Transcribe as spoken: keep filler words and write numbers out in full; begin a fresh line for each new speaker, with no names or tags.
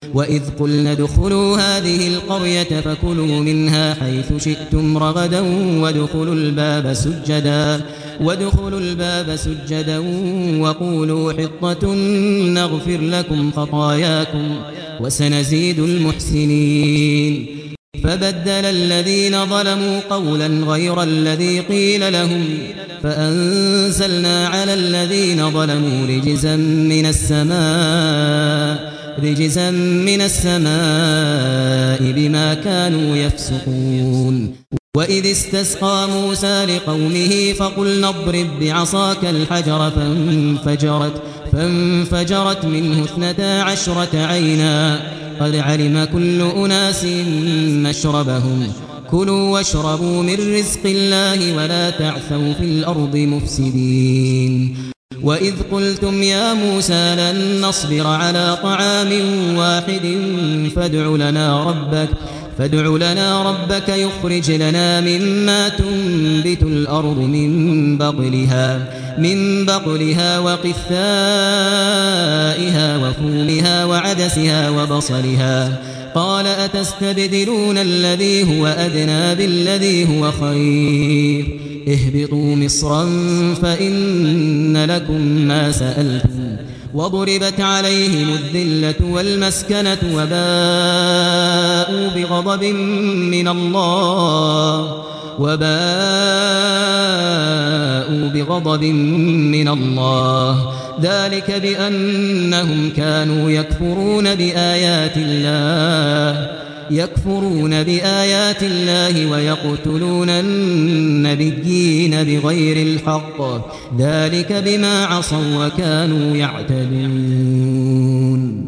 وإذ قلنا ادخلوا هذه القرية فكلوا منها حيث شئتم رغدا وادخلوا الباب سجدا وادخلوا الباب سجدا وقولوا حطة نغفر لكم خطاياكم وسنزيد المحسنين فبدل الذين ظلموا قولا غير الذي قيل لهم فأنزلنا على الذين ظلموا رجزا من السماء رجزا من السماء بما كانوا يفسقون وإذ استسقى موسى لقومه فقلنا اضرب بعصاك الحجر فانفجرت فانفجرت منه اثنتا عشرة عينا قد علم كل أناس مشربهم كلوا واشربوا من رزق الله ولا تعثوا في الأرض مفسدين وإذ قلتم يا موسى لن نصبر على طعام واحد فادع لنا ربك فادع لنا ربك يخرج لنا مما تنبت الأرض من بقلها من بقلها وقثائها وفومها وعدسها وبصلها قال أتستبدلون الذي هو أدنى بالذي هو خير اهبطوا مصرا فإن لكم ما سألتم وضربت عليهم الذلة والمسكنة وباءوا بغضب من الله وباءوا بغضب من الله ذلك بأنهم كانوا يكفرون بآيات الله يكفرون بآيات الله ويقتلون النبيين بغير الحق ذلك بما عصوا وكانوا يعتدون